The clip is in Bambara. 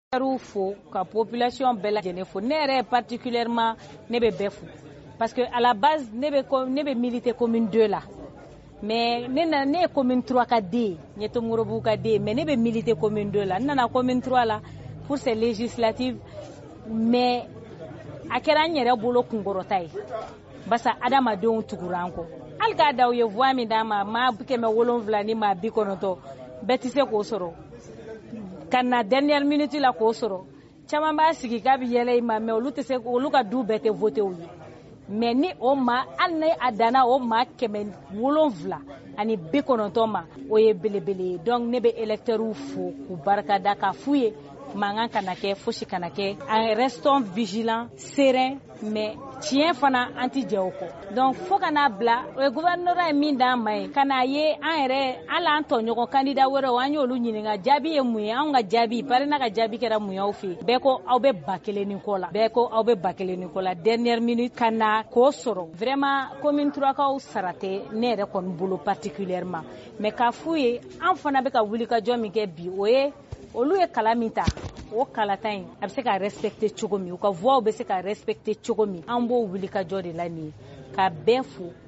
Fo ka population bɛɛ lajɛlen fo ne yɛrɛ particulièrement ne bɛ bɛɛ fo parce que à la base ne bɛ militer commune 2 la mais ne ye commune 3 ka den ye Ɲɛtomorobu ka den mais ne bɛ militer commune 2 la n nana commune 3 la pour ces législatives mais a kɛra n yɛrɛ bolo kunkɔrɔta ye basa adamadenw tugura an kɔ hali k'a da u ye voix min d'an ma maa 7 ni maa 90 bɛɛ tɛ se k'o sɔrɔ ka na dernière minute la k'o sɔrɔ caman b'a sigi k'a bɛ yɛlɛ i ma mais olu ka du bɛɛ tɛ voté u ye mais ni o maa hali ni a danna o maa 790 ma o ye belebele ye donc ne bɛ électeurs fo k'u barikada k'a f'u ye mankan kana kɛ fosi kana kɛ en restant vigilant serein mais tiɲɛ fana an tɛ jɛ o kɔ donc fo ka n'a bila o ye gouverneur ye min d'an ma ye ka n'a ye an yɛrɛ hali an tɔɲɔgɔn candidat wɛrɛw an y'olu ɲininka jaabi ye mun ye anw ka jaabi parrainage ka jaabi kɛra mun ye aw fɛ yen bɛɛ ko aw bɛ 1000 ni kɔ la bɛɛ ko aw bɛ 1000 ni kɔ la dernière minute ka na k'o sɔrɔ vraiment commune 3 kaw sara tɛ ne yɛrɛ kɔni bolo particulièrement mais k'a f'u ye an fana bɛ ka wulikajɔ min kɛ bi o ye olu ye kala min ta o kalata in a bɛ se ka respecter cogo min u ka voix bɛ se ka respecter cogo min an b'o wulikajɔ de la nin ye ka bɛɛ fo